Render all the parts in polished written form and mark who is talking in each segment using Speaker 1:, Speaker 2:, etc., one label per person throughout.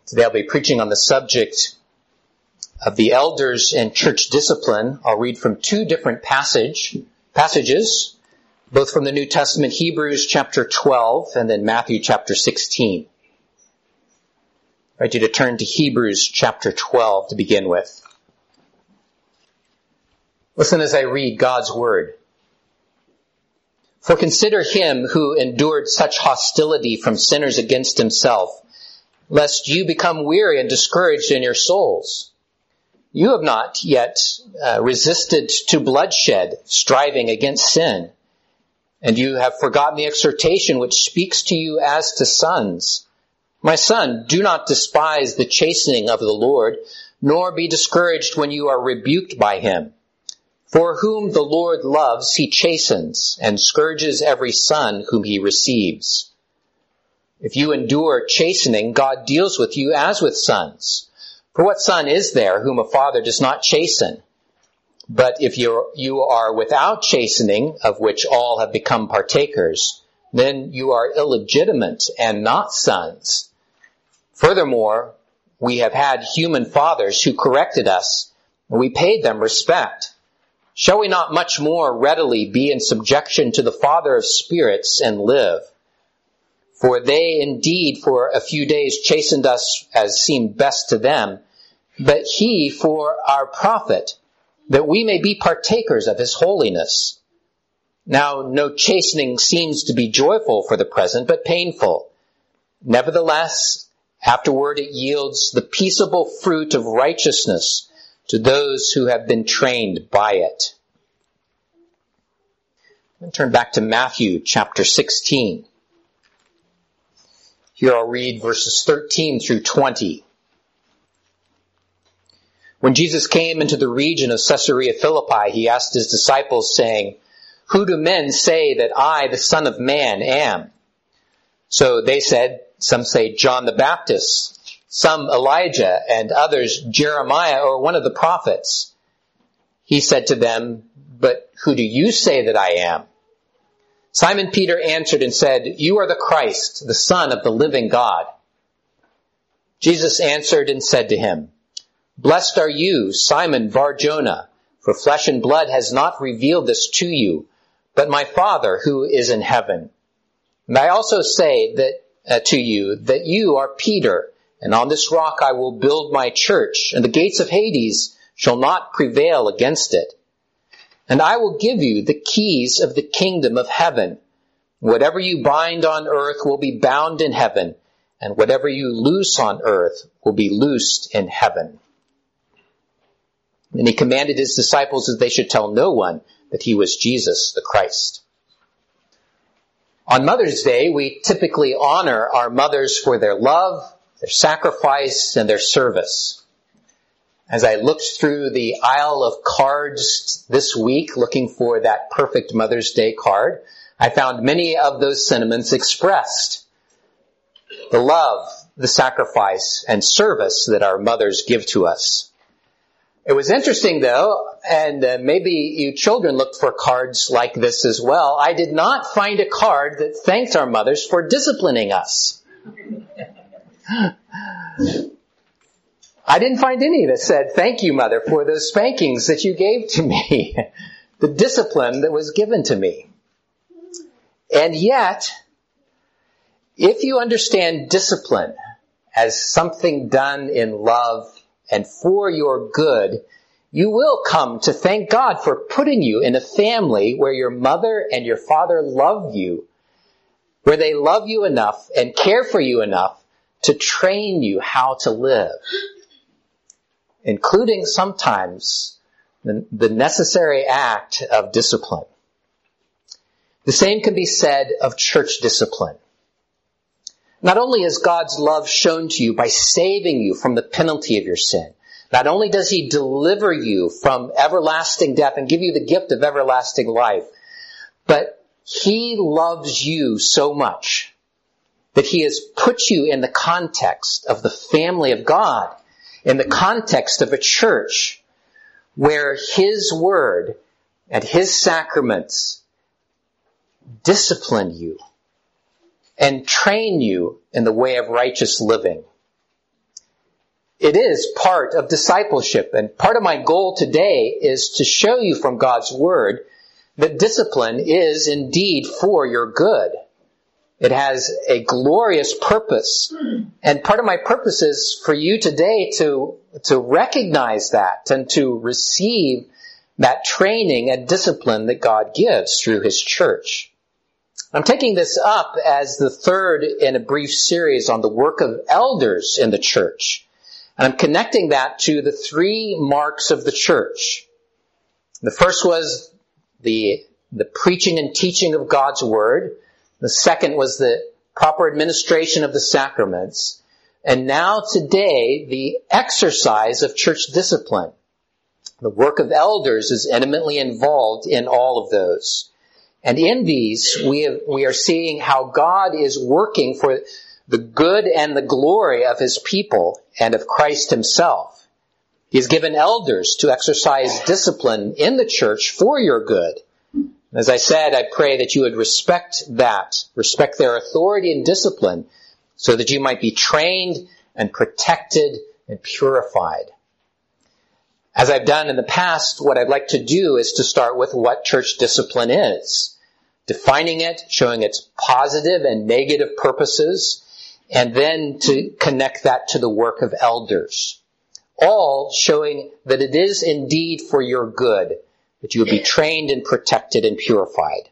Speaker 1: Today I'll be preaching on the subject of the elders and church discipline. I'll read from two different passages, both from the New Testament, Hebrews chapter 12 and then Matthew chapter 16. I invite you to turn to Hebrews chapter 12 to begin with. Listen as I read God's word. For consider him who endured such hostility from sinners against himself, lest you become weary and discouraged in your souls. You have not yet resisted to bloodshed, striving against sin. And you have forgotten the exhortation which speaks to you as to sons. My son, do not despise the chastening of the Lord, nor be discouraged when you are rebuked by him. For whom the Lord loves, he chastens, and scourges every son whom he receives. If you endure chastening, God deals with you as with sons. For what son is there whom a father does not chasten? But if you are without chastening, of which all have become partakers, then you are illegitimate and not sons. Furthermore, we have had human fathers who corrected us, and we paid them respect. Shall we not much more readily be in subjection to the Father of spirits and live? For they indeed for a few days chastened us as seemed best to them, but he for our profit, that we may be partakers of his holiness. Now no chastening seems to be joyful for the present, but painful. Nevertheless, afterward it yields the peaceable fruit of righteousness to those who have been trained by it. I'll turn back to Matthew chapter 16. Here I'll read verses 13 through 20. When Jesus came into the region of Caesarea Philippi, he asked his disciples, saying, Who do men say that I, the Son of Man, am? So they said, some say John the Baptist, some Elijah, and others Jeremiah or one of the prophets. He said to them, But who do you say that I am? Simon Peter answered and said, You are the Christ, the Son of the living God. Jesus answered and said to him, Blessed are you, Simon Bar-Jonah, for flesh and blood has not revealed this to you, but my Father who is in heaven. And I also say that to you that you are Peter, and on this rock I will build my church, and the gates of Hades shall not prevail against it. And I will give you the keys of the kingdom of heaven. Whatever you bind on earth will be bound in heaven, and whatever you loose on earth will be loosed in heaven. And he commanded his disciples that they should tell no one that he was Jesus the Christ. On Mother's Day, we typically honor our mothers for their love, their sacrifice, and their service. As I looked through the aisle of cards this week, looking for that perfect Mother's Day card, I found many of those sentiments expressed. The love, the sacrifice, and service that our mothers give to us. It was interesting, though, and maybe you children looked for cards like this as well. I did not find a card that thanked our mothers for disciplining us. I didn't find any that said, Thank you, Mother, for those spankings that you gave to me, the discipline that was given to me. And yet, if you understand discipline as something done in love and for your good, you will come to thank God for putting you in a family where your mother and your father love you, where they love you enough and care for you enough to train you how to live, including sometimes the necessary act of discipline. The same can be said of church discipline. Not only is God's love shown to you by saving you from the penalty of your sin, not only does he deliver you from everlasting death and give you the gift of everlasting life, but he loves you so much that he has put you in the context of the family of God, in the context of a church where his word and his sacraments discipline you and train you in the way of righteous living. It is part of discipleship. And part of my goal today is to show you from God's Word that discipline is indeed for your good. It has a glorious purpose. And part of my purpose is for you today to recognize that and to receive that training and discipline that God gives through His church. I'm taking this up as the third in a brief series on the work of elders in the church. And I'm connecting that to the 3 marks of the church. The first was the preaching and teaching of God's Word. The second was the proper administration of the sacraments. And now today, the exercise of church discipline. The work of elders is intimately involved in all of those. And in these, we are seeing how God is working for the good and the glory of His people and of Christ Himself. He has given elders to exercise discipline in the church for your good. As I said, I pray that you would respect their authority and discipline, so that you might be trained and protected and purified. As I've done in the past, what I'd like to do is to start with what church discipline is, defining it, showing its positive and negative purposes, and then to connect that to the work of elders, all showing that it is indeed for your good, that you would be trained and protected and purified.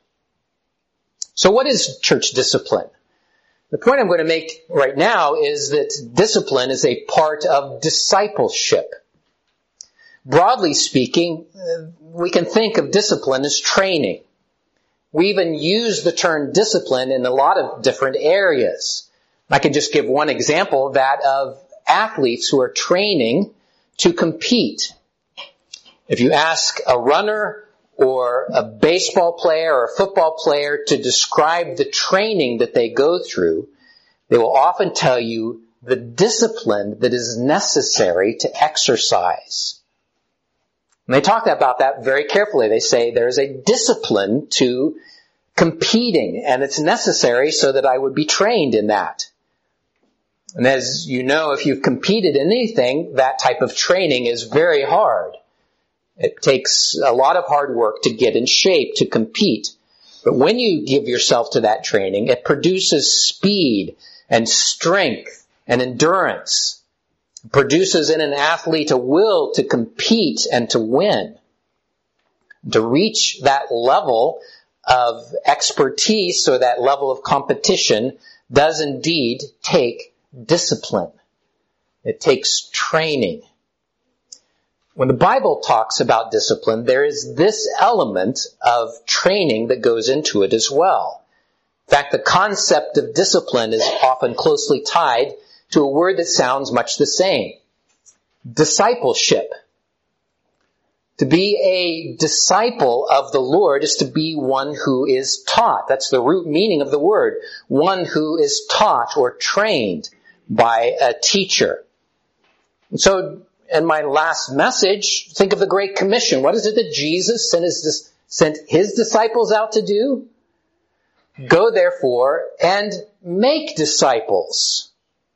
Speaker 1: So what is church discipline? The point I'm going to make right now is that discipline is a part of discipleship. Broadly speaking, we can think of discipline as training. We even use the term discipline in a lot of different areas. I can just give one example, that of athletes who are training to compete. If you ask a runner or a baseball player or a football player to describe the training that they go through, they will often tell you the discipline that is necessary to exercise. And they talk about that very carefully. They say there's a discipline to competing, and it's necessary so that I would be trained in that. And as you know, if you've competed in anything, that type of training is very hard. It takes a lot of hard work to get in shape, to compete. But when you give yourself to that training, it produces speed and strength and endurance. It produces in an athlete a will to compete and to win. To reach that level of expertise or that level of competition does indeed take discipline. It takes training. When the Bible talks about discipline, there is this element of training that goes into it as well. In fact, the concept of discipline is often closely tied to a word that sounds much the same. Discipleship. To be a disciple of the Lord is to be one who is taught. That's the root meaning of the word. One who is taught or trained by a teacher. And so, in my last message, think of the Great Commission. What is it that Jesus sent His disciples out to do? Go therefore and make disciples,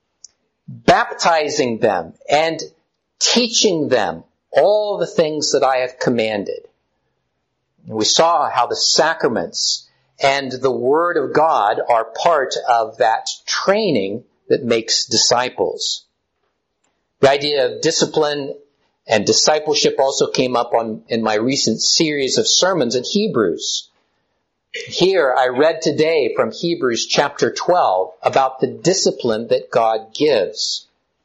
Speaker 1: baptizing them and teaching them all the things that I have commanded. And we saw how the sacraments and the Word of God are part of that training that makes disciples. The idea of discipline and discipleship also came up in my recent series of sermons in Hebrews. Here I read today from Hebrews chapter 12 about the discipline that God gives.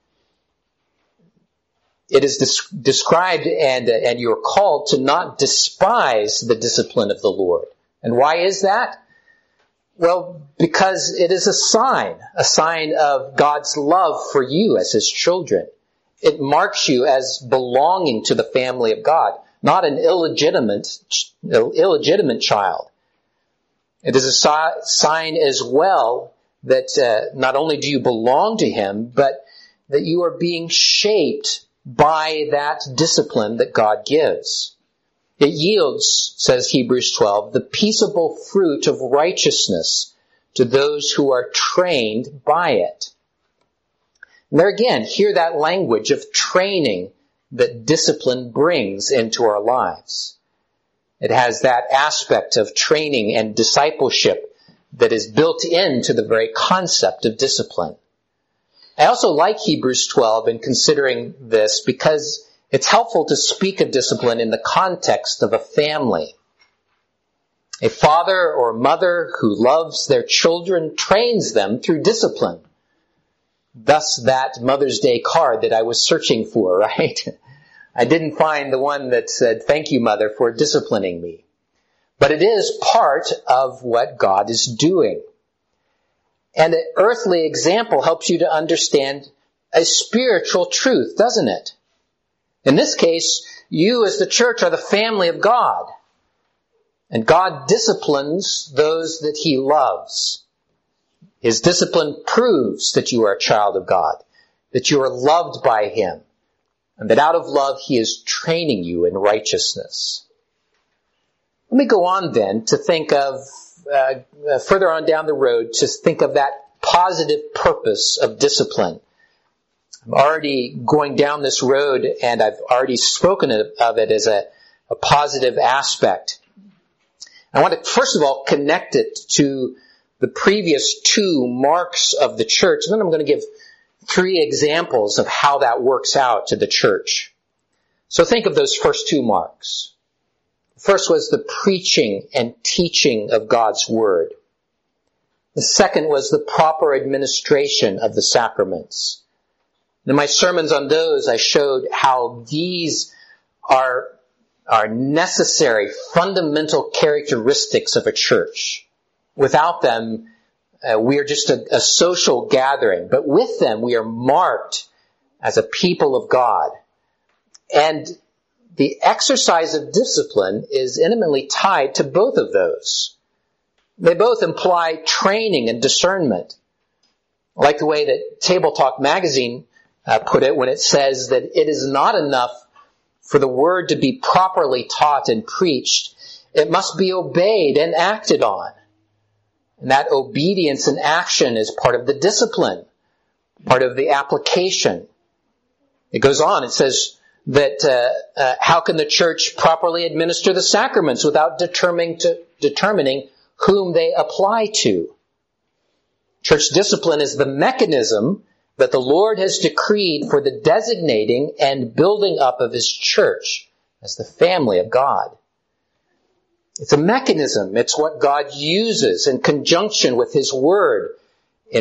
Speaker 1: It is described and you're called to not despise the discipline of the Lord. And why is that? Well, because it is a sign of God's love for you as His children. It marks you as belonging to the family of God, not an illegitimate child. It is a sign as well that not only do you belong to Him, but that you are being shaped by that discipline that God gives. It yields, says Hebrews 12, the peaceable fruit of righteousness to those who are trained by it. And there again, hear that language of training that discipline brings into our lives. It has that aspect of training and discipleship that is built into the very concept of discipline. I also like Hebrews 12 in considering this because it's helpful to speak of discipline in the context of a family. A father or mother who loves their children trains them through discipline. Thus that Mother's Day card that I was searching for, right? I didn't find the one that said, "Thank you, Mother, for disciplining me." But it is part of what God is doing. And an earthly example helps you to understand a spiritual truth, doesn't it? In this case, you as the church are the family of God. And God disciplines those that He loves. His discipline proves that you are a child of God, that you are loved by Him, and that out of love He is training you in righteousness. Let me go on then to think of, further on down the road, to think of that positive purpose of discipline. I'm already going down this road, and I've already spoken of it as a positive aspect. I want to, first of all, connect it to the previous two marks of the church, and then I'm going to give 3 examples of how that works out to the church. So think of those first 2 marks. First was the preaching and teaching of God's Word. The second was the proper administration of the sacraments. In my sermons on those, I showed how these are necessary, fundamental characteristics of a church. Without them, we are just a social gathering. But with them, we are marked as a people of God. And the exercise of discipline is intimately tied to both of those. They both imply training and discernment. I like the way that Table Talk magazine put it when it says that it is not enough for the word to be properly taught and preached. It must be obeyed and acted on. And that obedience and action is part of the discipline, part of the application. It goes on, it says that how can the church properly administer the sacraments without determining whom they apply to? Church discipline is the mechanism that the Lord has decreed for the designating and building up of His church as the family of God. It's a mechanism. It's what God uses in conjunction with His Word in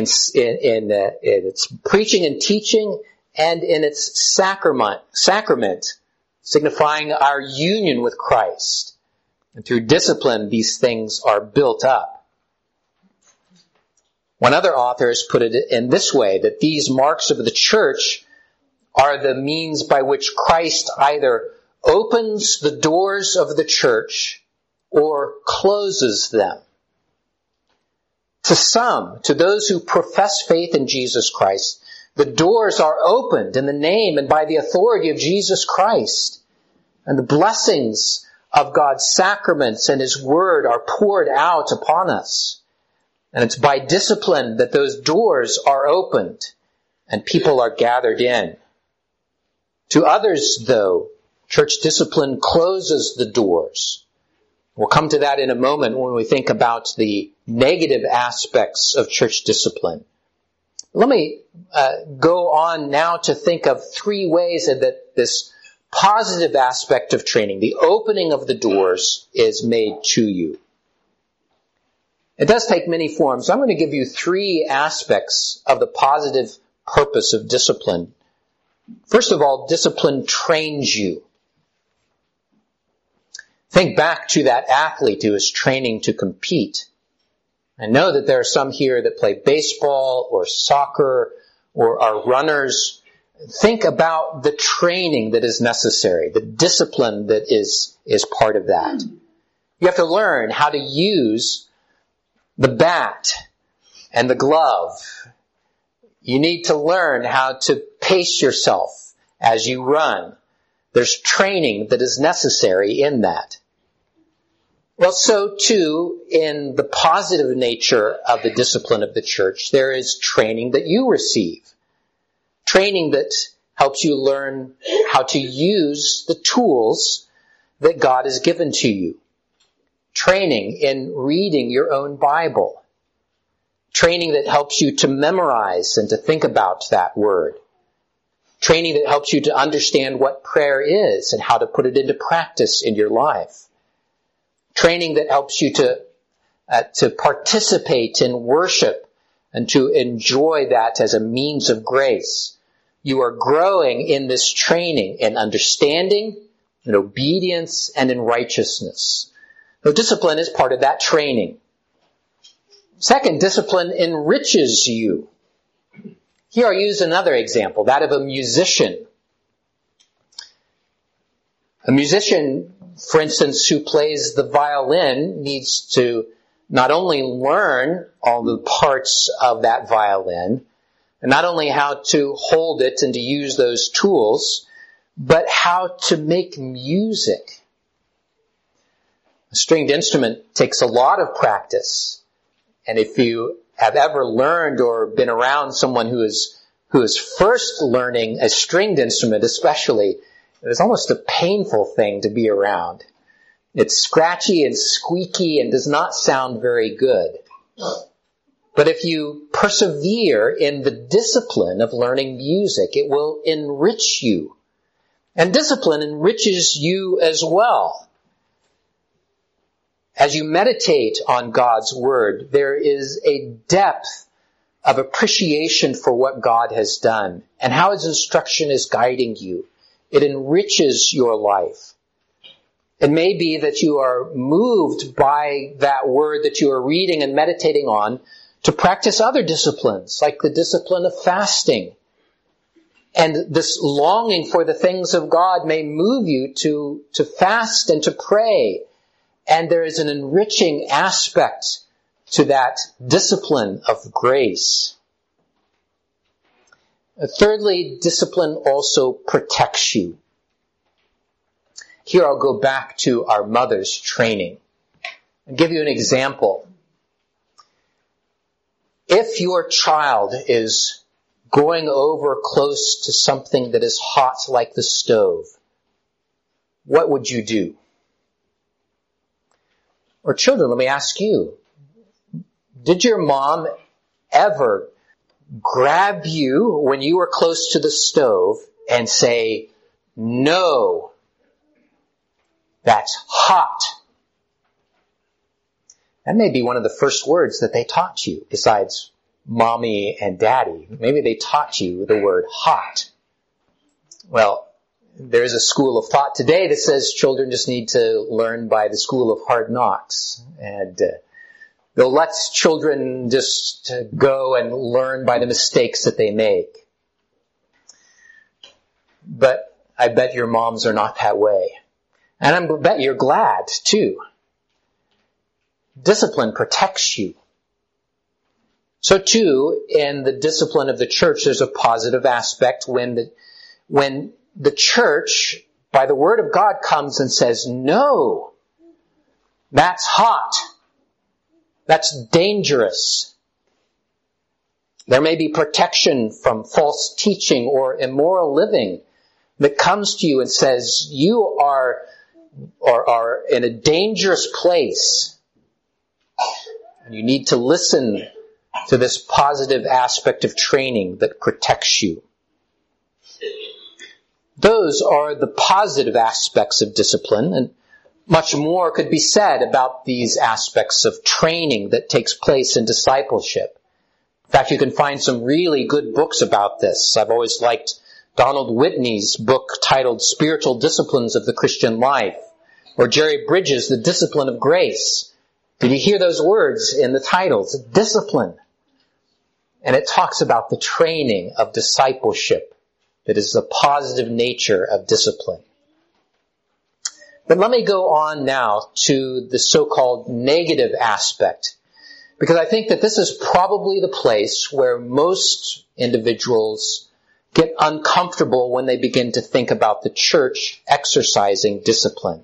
Speaker 1: its preaching and teaching and in its sacrament, signifying our union with Christ. And through discipline, these things are built up. One other author has put it in this way, that these marks of the church are the means by which Christ either opens the doors of the church or closes them. To some, to those who profess faith in Jesus Christ, the doors are opened in the name and by the authority of Jesus Christ. And the blessings of God's sacraments and His Word are poured out upon us. And it's by discipline that those doors are opened and people are gathered in. To others, though, church discipline closes the doors. We'll come to that in a moment when we think about the negative aspects of church discipline. Let me go on now to think of 3 ways that this positive aspect of training, the opening of the doors, is made to you. It does take many forms. I'm going to give you 3 aspects of the positive purpose of discipline. First of all, discipline trains you. Think back to that athlete who is training to compete. I know that there are some here that play baseball or soccer or are runners. Think about the training that is necessary, the discipline that is part of that. You have to learn how to use the bat and the glove. You need to learn how to pace yourself as you run. There's training that is necessary in that. Well, so too, in the positive nature of the discipline of the church, there is training that you receive. Training that helps you learn how to use the tools that God has given to you. Training in reading your own Bible. Training that helps you to memorize and to think about that word. Training that helps you to understand what prayer is and how to put it into practice in your life. Training that helps you to participate in worship and to enjoy that as a means of grace. You are growing in this training in understanding, in obedience, and in righteousness. So discipline is part of that training. Second, discipline enriches you. Here I'll use another example, that of a musician. A musician, for instance, who plays the violin needs to not only learn all the parts of that violin, and not only how to hold it and to use those tools, but how to make music. A stringed instrument takes a lot of practice. And if you have ever learned or been around someone who is first learning a stringed instrument especially, it's almost a painful thing to be around. It's scratchy and squeaky and does not sound very good. But if you persevere in the discipline of learning music, it will enrich you. And discipline enriches you as well. As you meditate on God's Word, there is a depth of appreciation for what God has done and how His instruction is guiding you. It enriches your life. It may be that you are moved by that Word that you are reading and meditating on to practice other disciplines, like the discipline of fasting. And this longing for the things of God may move you to fast and to pray. And there is an enriching aspect to that discipline of grace. Thirdly, discipline also protects you. Here I'll go back to our mother's training and give you an example. If your child is going over close to something that is hot like the stove, what would you do? Or children, let me ask you, did your mom ever grab you when you were close to the stove and say, "No, that's hot"? That may be one of the first words that they taught you, besides mommy and daddy. Maybe they taught you the word hot. Well, there's a school of thought today that says children just need to learn by the school of hard knocks. And they'll let children just go and learn by the mistakes that they make. But I bet your moms are not that way. And I bet you're glad, too. Discipline protects you. So, too, in the discipline of the church, there's a positive aspect when the church, by the word of God, comes and says, "No, that's hot. That's dangerous." There may be protection from false teaching or immoral living that comes to you and says, you are in a dangerous place. And you need to listen to this positive aspect of training that protects you. Those are the positive aspects of discipline, and much more could be said about these aspects of training that takes place in discipleship. In fact, you can find some really good books about this. I've always liked Donald Whitney's book titled Spiritual Disciplines of the Christian Life, or Jerry Bridges' The Discipline of Grace. Did you hear those words in the titles? Discipline. And it talks about the training of discipleship that is the positive nature of discipline. But let me go on now to the so-called negative aspect, because I think that this is probably the place where most individuals get uncomfortable when they begin to think about the church exercising discipline.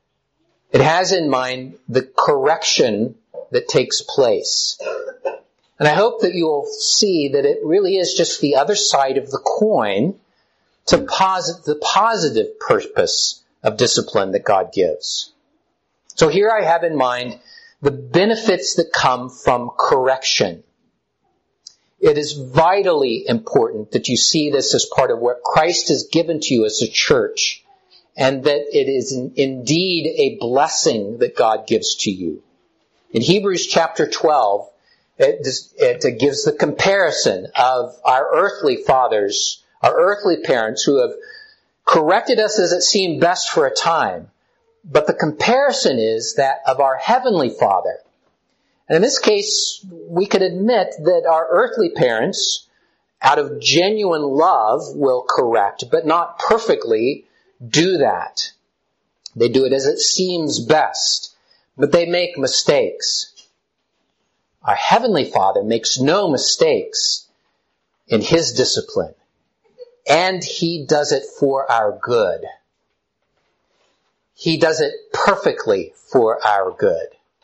Speaker 1: It has in mind the correction that takes place. And I hope that you will see that it really is just the other side of the coin to the positive purpose of discipline that God gives. So here I have in mind the benefits that come from correction. It is vitally important that you see this as part of what Christ has given to you as a church, and that it is indeed a blessing that God gives to you. In Hebrews chapter 12, it gives the comparison of our earthly fathers, our earthly parents who have corrected us as it seemed best for a time. But the comparison is that of our heavenly Father. And in this case, we could admit that our earthly parents, out of genuine love, will correct, but not perfectly do that. They do it as it seems best, but they make mistakes. Our Heavenly Father makes no mistakes in His discipline, and He does it for our good. He does it perfectly for our good.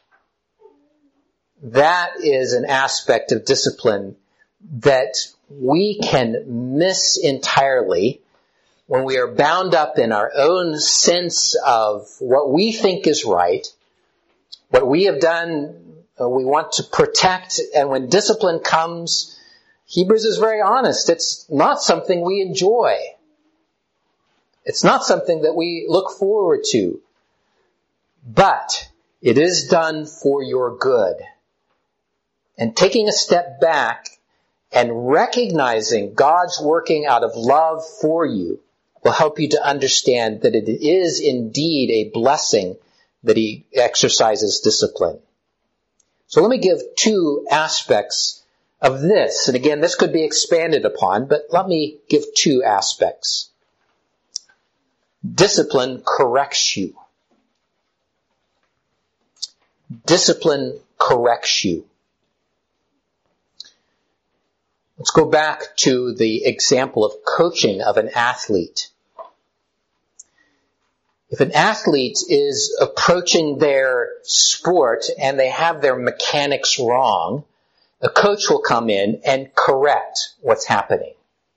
Speaker 1: That is an aspect of discipline that we can miss entirely when we are bound up in our own sense of what we think is right, what we have done, we want to protect, and when discipline comes, Hebrews is very honest. It's not something we enjoy. It's not something that we look forward to. But it is done for your good. And taking a step back and recognizing God's working out of love for you will help you to understand that it is indeed a blessing that He exercises discipline. So let me give two aspects of this. And again, this could be expanded upon, but let me give two aspects. Discipline corrects you. Discipline corrects you. Let's go back to the example of coaching of an athlete. If an athlete is approaching their sport and they have their mechanics wrong, a coach will come in and correct what's happening.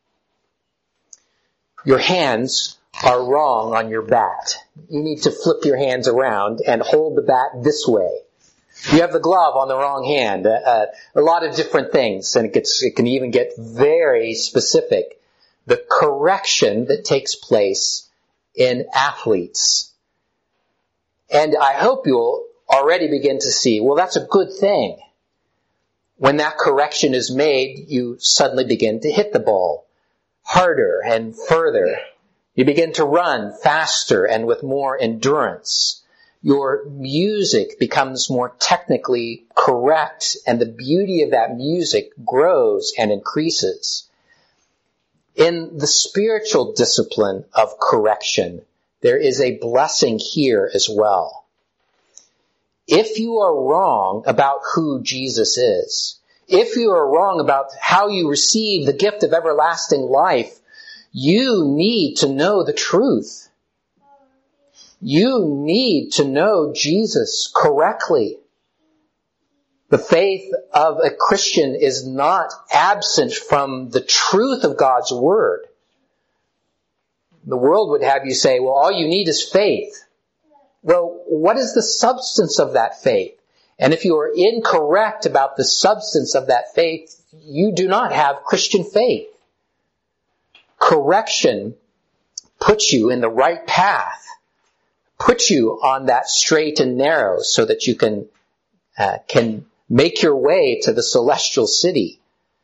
Speaker 1: Your hands are wrong on your bat. You need to flip your hands around and hold the bat this way. You have the glove on the wrong hand. A lot of different things, and it can even get very specific. The correction that takes place in athletes. And I hope you'll already begin to see, well, that's a good thing. When that correction is made, you suddenly begin to hit the ball harder and further. You begin to run faster and with more endurance. Your music becomes more technically correct, and the beauty of that music grows and increases. In the spiritual discipline of correction, there is a blessing here as well. If you are wrong about who Jesus is, if you are wrong about how you receive the gift of everlasting life, you need to know the truth. You need to know Jesus correctly. The faith of a Christian is not absent from the truth of God's Word. The world would have you say, well, all you need is faith. Well, what is the substance of that faith? And if you are incorrect about the substance of that faith, you do not have Christian faith. Correction puts you in the right path, puts you on that straight and narrow so that you can make your way to the celestial city.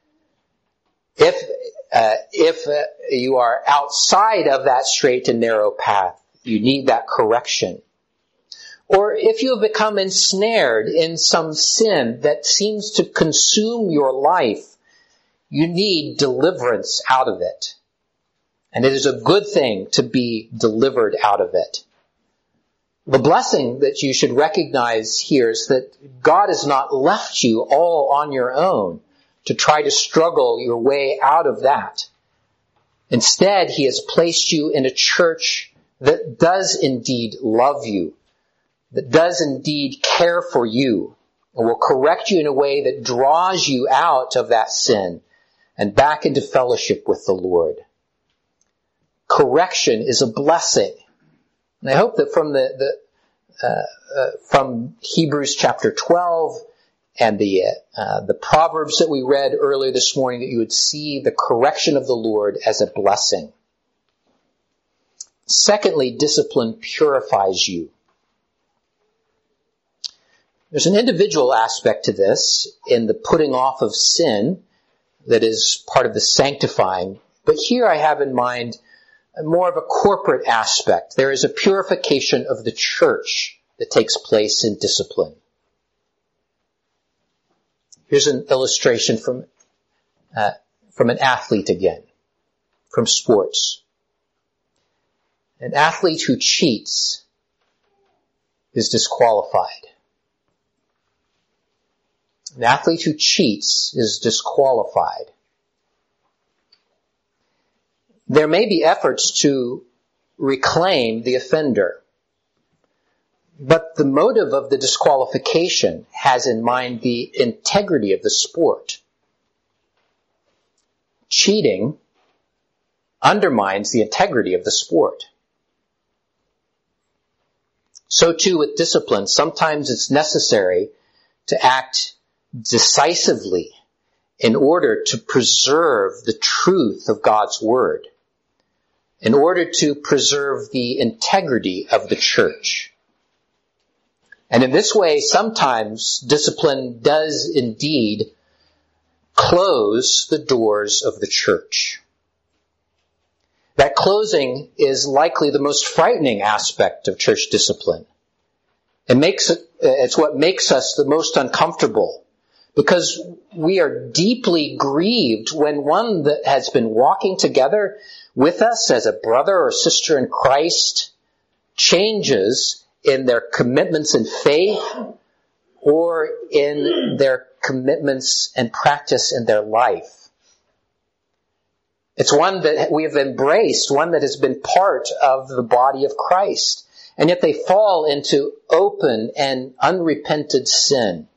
Speaker 1: If you are outside of that straight and narrow path, you need that correction. Or if you have become ensnared in some sin that seems to consume your life, you need deliverance out of it. And it is a good thing to be delivered out of it. The blessing that you should recognize here is that God has not left you all on your own to try to struggle your way out of that. Instead, He has placed you in a church that does indeed love you, that does indeed care for you, and will correct you in a way that draws you out of that sin and back into fellowship with the Lord. Correction is a blessing. And I hope that from Hebrews chapter 12 and the Proverbs that we read earlier this morning, that you would see the correction of the Lord as a blessing. Secondly, discipline purifies you. There's an individual aspect to this in the putting off of sin that is part of the sanctifying. But here I have in mind more of a corporate aspect. There is a purification of the church that takes place in discipline. Here's an illustration from an athlete again, from sports. An athlete who cheats is disqualified. An athlete who cheats is disqualified. There may be efforts to reclaim the offender, but the motive of the disqualification has in mind the integrity of the sport. Cheating undermines the integrity of the sport. So too with discipline. Sometimes it's necessary to act decisively in order to preserve the truth of God's word, in order to preserve the integrity of the church. And in this way, sometimes discipline does indeed close the doors of the church. That closing is likely the most frightening aspect of church discipline. It's what makes us the most uncomfortable, because we are deeply grieved when one that has been walking together with us as a brother or sister in Christ changes in their commitments in faith or in their commitments and practice in their life. It's one that we have embraced, one that has been part of the body of Christ. And yet they fall into open and unrepented sin.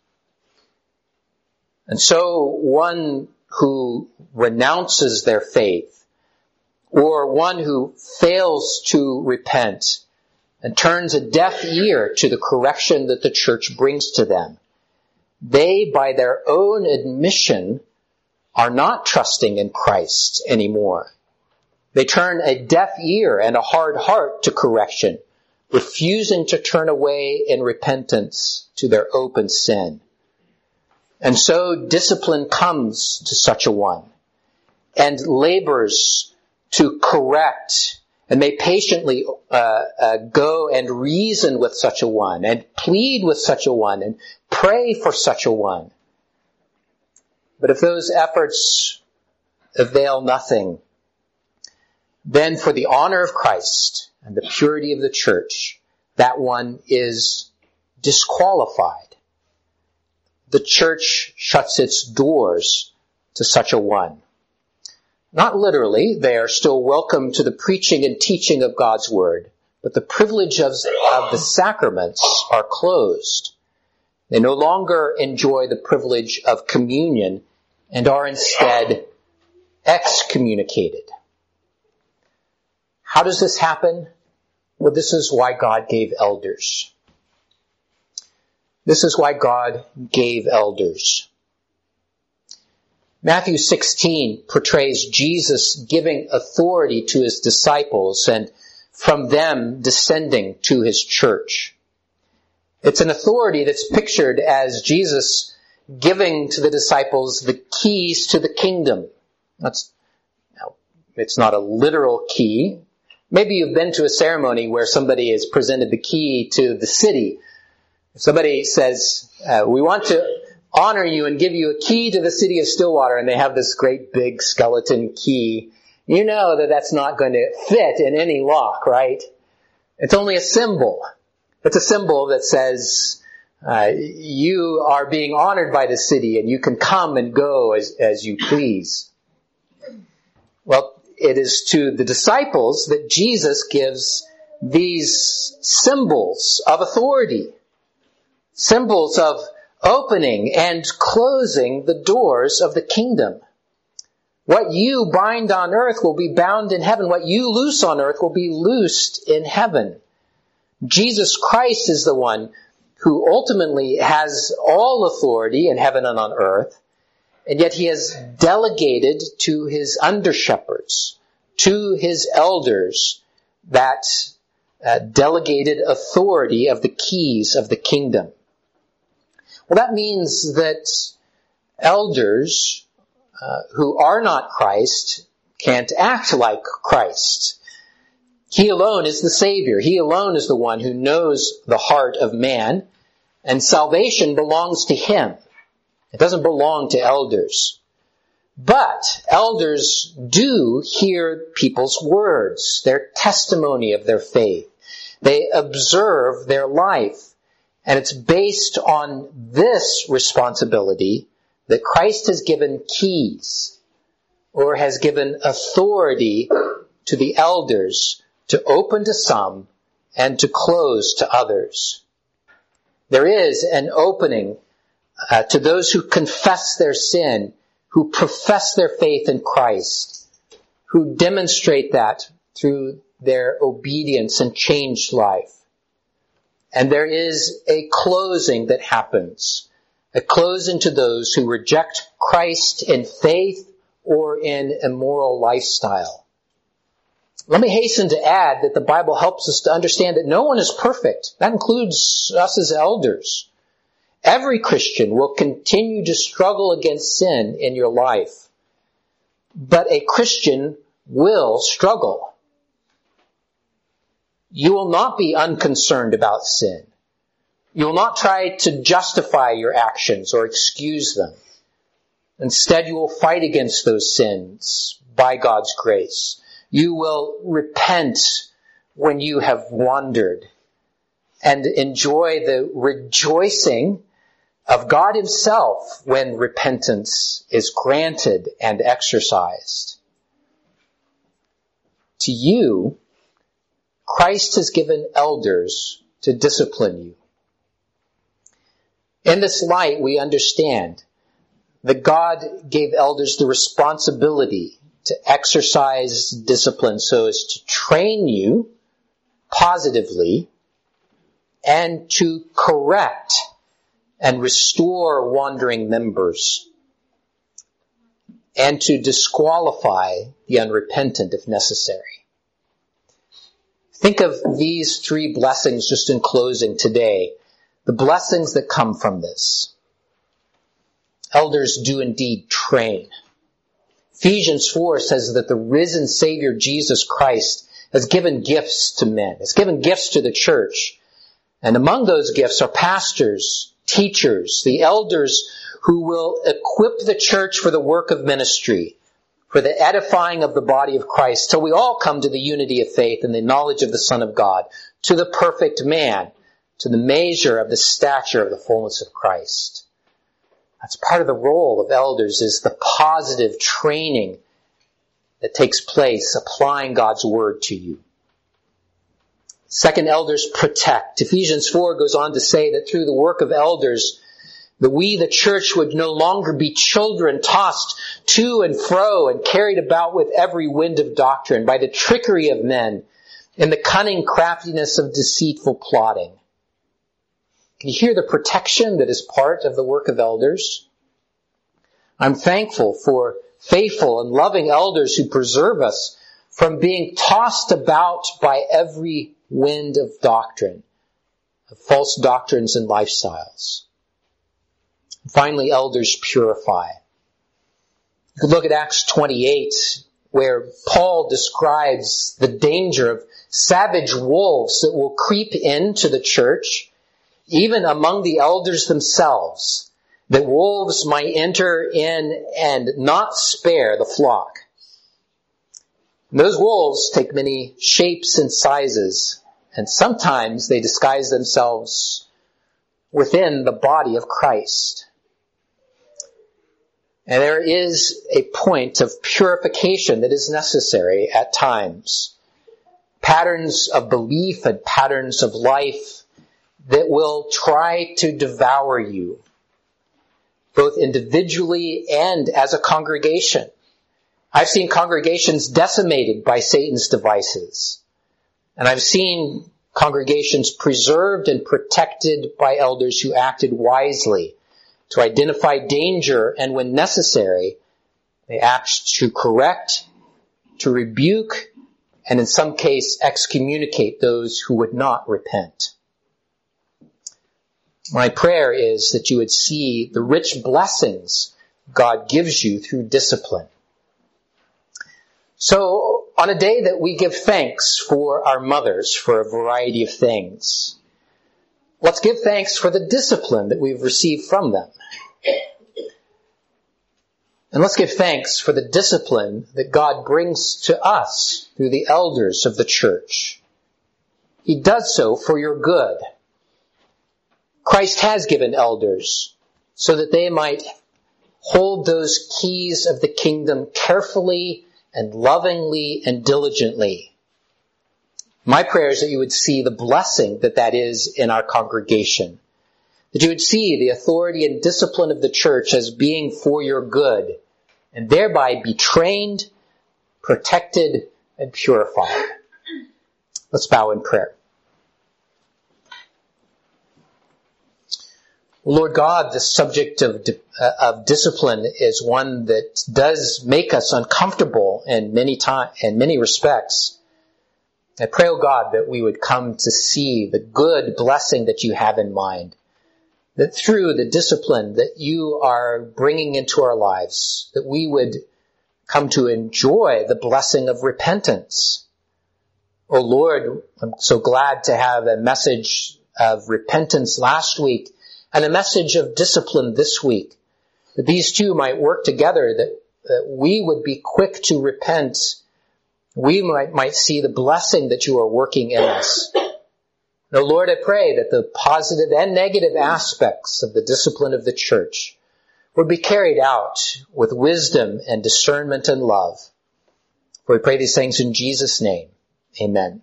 Speaker 1: And so one who renounces their faith, or one who fails to repent and turns a deaf ear to the correction that the church brings to them, they, by their own admission, are not trusting in Christ anymore. They turn a deaf ear and a hard heart to correction, refusing to turn away in repentance to their open sin. And so discipline comes to such a one and labors to correct, and may patiently go and reason with such a one and plead with such a one and pray for such a one. But if those efforts avail nothing, then for the honor of Christ and the purity of the church, that one is disqualified. The church shuts its doors to such a one. Not literally, they are still welcome to the preaching and teaching of God's word, but the privilege of the sacraments are closed. They no longer enjoy the privilege of communion and are instead excommunicated. How does this happen? Well, this is why God gave elders. This is why God gave elders. Matthew 16 portrays Jesus giving authority to his disciples and from them descending to his church. It's an authority that's pictured as Jesus giving to the disciples the keys to the kingdom. It's not a literal key. Maybe you've been to a ceremony where somebody has presented the key to the city. If somebody says, we want to honor you and give you a key to the city of Stillwater, and they have this great big skeleton key, you know that that's not going to fit in any lock, right? It's only a symbol. It's a symbol that says, you are being honored by the city and you can come and go as you please. Well, it is to the disciples that Jesus gives these symbols of authority, symbols of opening and closing the doors of the kingdom. What you bind on earth will be bound in heaven. What you loose on earth will be loosed in heaven. Jesus Christ is the one who ultimately has all authority in heaven and on earth, and yet he has delegated to his under-shepherds, to his elders, that delegated authority of the keys of the kingdom. Well, that means that elders who are not Christ can't act like Christ. He alone is the Savior. He alone is the one who knows the heart of man, and salvation belongs to him. It doesn't belong to elders. But elders do hear people's words, their testimony of their faith. They observe their life. And it's based on this responsibility that Christ has given keys, or has given authority to the elders to open to some and to close to others. There is an opening to those who confess their sin, who profess their faith in Christ, who demonstrate that through their obedience and changed life. And there is a closing that happens, a closing to those who reject Christ in faith or in a moral lifestyle. Let me hasten to add that the Bible helps us to understand that no one is perfect. That includes us as elders. Every Christian will continue to struggle against sin in your life. But a Christian will struggle. You will not be unconcerned about sin. You will not try to justify your actions or excuse them. Instead, you will fight against those sins by God's grace. You will repent when you have wandered and enjoy the rejoicing of God himself when repentance is granted and exercised. To you, Christ has given elders to discipline you. In this light, we understand that God gave elders the responsibility to exercise discipline so as to train you positively and to correct and restore wandering members and to disqualify the unrepentant if necessary. Think of these three blessings just in closing today. The blessings that come from this. Elders do indeed train. Ephesians 4 says that the risen Savior Jesus Christ has given gifts to men. Has given gifts to the church. And among those gifts are pastors, teachers, the elders who will equip the church for the work of ministry, for the edifying of the body of Christ, till we all come to the unity of faith and the knowledge of the Son of God, to the perfect man, to the measure of the stature of the fullness of Christ. That's part of the role of elders, is the positive training that takes place applying God's word to you. Second, elders protect. Ephesians 4 goes on to say that through the work of elders, that we, the church, would no longer be children tossed to and fro and carried about with every wind of doctrine by the trickery of men and the cunning craftiness of deceitful plotting. Can you hear the protection that is part of the work of elders? I'm thankful for faithful and loving elders who preserve us from being tossed about by every wind of doctrine, of false doctrines and lifestyles. Finally, elders purify. You could look at Acts 28, where Paul describes the danger of savage wolves that will creep into the church, even among the elders themselves, that wolves might enter in and not spare the flock. And those wolves take many shapes and sizes, and sometimes they disguise themselves within the body of Christ. And there is a point of purification that is necessary at times. Patterns of belief and patterns of life that will try to devour you both individually and as a congregation. I've seen congregations decimated by Satan's devices. And I've seen congregations preserved and protected by elders who acted wisely to identify danger, and when necessary, they act to correct, to rebuke, and in some case excommunicate those who would not repent. My prayer is that you would see the rich blessings God gives you through discipline. So, on a day that we give thanks for our mothers for a variety of things, let's give thanks for the discipline that we've received from them. And let's give thanks for the discipline that God brings to us through the elders of the church. He does so for your good. Christ has given elders so that they might hold those keys of the kingdom carefully and lovingly and diligently. My prayer is that you would see the blessing that is in our congregation. That you would see the authority and discipline of the church as being for your good, and thereby be trained, protected, and purified. Let's bow in prayer. Lord God, the subject of discipline is one that does make us uncomfortable in many respects. I pray, O God, that we would come to see the good blessing that you have in mind. That through the discipline that you are bringing into our lives, that we would come to enjoy the blessing of repentance. O Lord, I'm so glad to have a message of repentance last week and a message of discipline this week. That these two might work together, that we would be quick to repent. We might see the blessing that you are working in us. Now, Lord, I pray that the positive and negative aspects of the discipline of the church would be carried out with wisdom and discernment and love. For we pray these things in Jesus' name. Amen.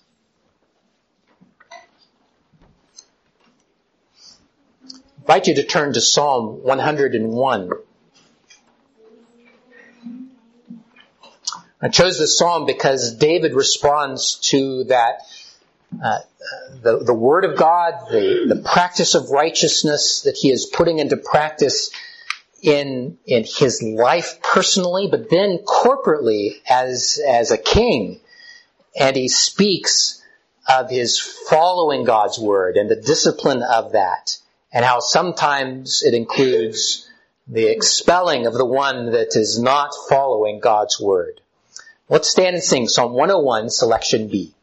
Speaker 1: I invite you to turn to Psalm 101. I chose this psalm because David responds to that the word of God, the practice of righteousness that he is putting into practice in his life personally, but then corporately as a king. And he speaks of his following God's word and the discipline of that, and how sometimes it includes the expelling of the one that is not following God's word. Let's stand and sing Psalm 101, selection B.